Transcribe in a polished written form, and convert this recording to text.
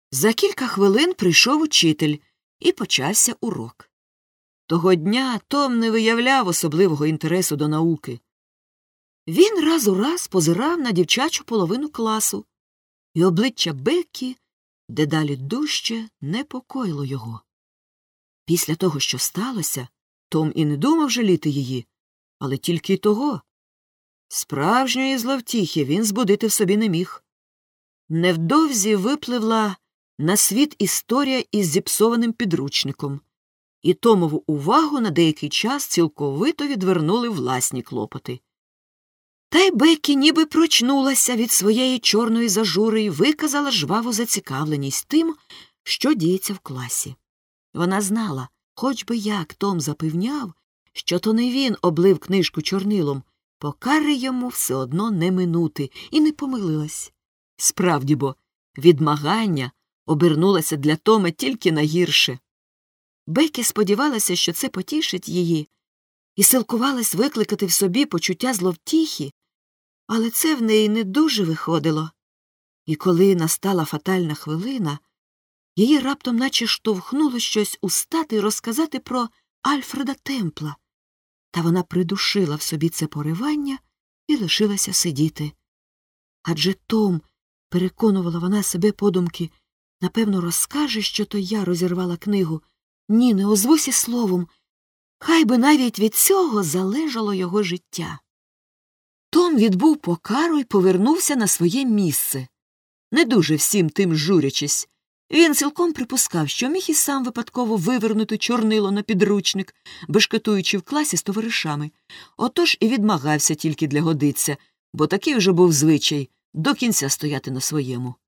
За кілька хвилин прийшов учитель, і почався урок. Того дня Том не виявляв особливого інтересу до науки. Він раз у раз позирав на дівчачу половину класу, і обличчя Беккі дедалі дужче непокоїло його. Після того, що сталося, Том і не думав жаліти її, але тільки й того. Справжньої зловтіхи він збудити в собі не міг. Невдовзі випливла на світ історія із зіпсованим підручником, і Томову увагу на деякий час цілковито відвернули власні клопоти. Та й Беккі ніби прочнулася від своєї чорної зажури і виказала жваву зацікавленість тим, що діється в класі. Вона знала, хоч би як Том запевняв, що то не він облив книжку чорнилом, покари йому все одно не минути, і не помилилась. Справді бо, відмагання обернулося для Тома тільки на гірше. Беккі сподівалася, що це потішить її, і силкувалась викликати в собі почуття зловтіхи, але це в неї не дуже виходило. І коли настала фатальна хвилина, її раптом наче штовхнуло щось устати і розказати про Альфреда Темпла. Та вона придушила в собі це поривання і лишилася сидіти. Адже Том, переконувала вона себе подумки, напевно, розкаже, що то я розірвала книгу. Ні, не озвусь і словом. Хай би навіть від цього залежало його життя. Том відбув покару і повернувся на своє місце. Не дуже всім тим журячись. Він цілком припускав, що міг і сам випадково вивернути чорнило на підручник, бешкетуючи в класі з товаришами. Отож і відмагався тільки для годиться, бо такий вже був звичай до кінця стояти на своєму.